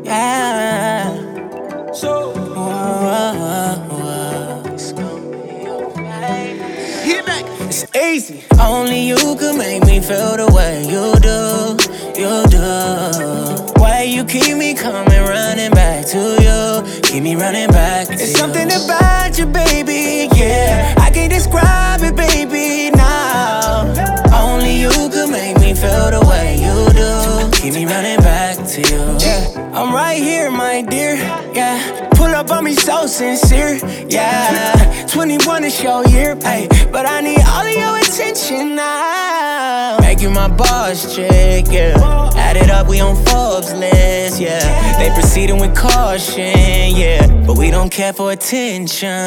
Ah. So, it's easy. Only you can make me feel the way you do, you do. Why you keep me coming, running back to you, keep me running back to you. It's something about you, baby, yeah. I can't describe it, baby, now. Only you can make me feel the way you do, keep me running back to you. Yeah, I'm right here, my dear, yeah. Pull up on me so sincere, yeah. 21 is your year, ayy, but I need all of your attention now. Make you my boss chick, yeah. Add it up, we on Forbes list, yeah. They proceeding with caution, yeah, but we don't care for attention,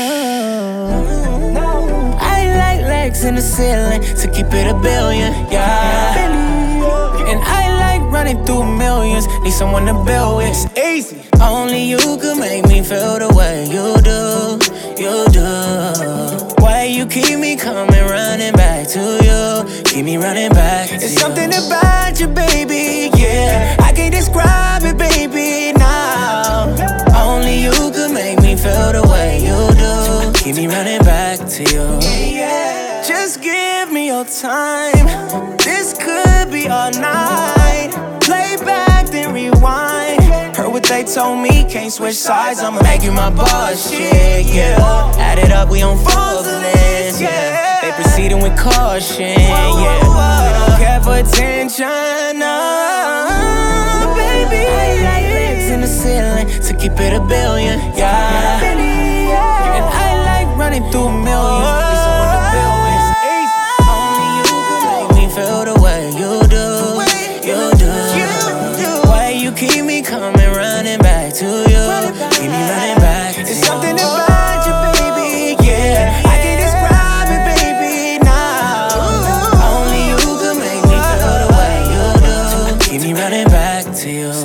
no. I like legs in the ceiling to keep it a billion, yeah. And I like running through millions, need someone to build with. It's easy. Only you can make me feel the way you do, you do. Why you keep me coming, running back to you, keep me running back to you. It's something about you, baby, yeah. I can't describe it, baby, now. Only you can make me feel the way you do, keep me running back to you. Yeah. Just give me your time. This could be all night. Play back, then rewind. Heard what they told me, can't switch sides. I'ma make you my boss, shit, yeah. Add it up, we on Forbes list, yeah. They proceeding with caution, yeah. We don't care for attention, no. Baby, I like legs in the ceiling to keep it a billion, yeah. And I like running through millions. Need someone to build with. Only you can make me feel the way you do, you do. Why you keep me coming, running back to you, keep me running back to you. It's something about you, baby, yeah. I can't describe it, baby, now. Only you can make me feel the way you do, keep me running back to you.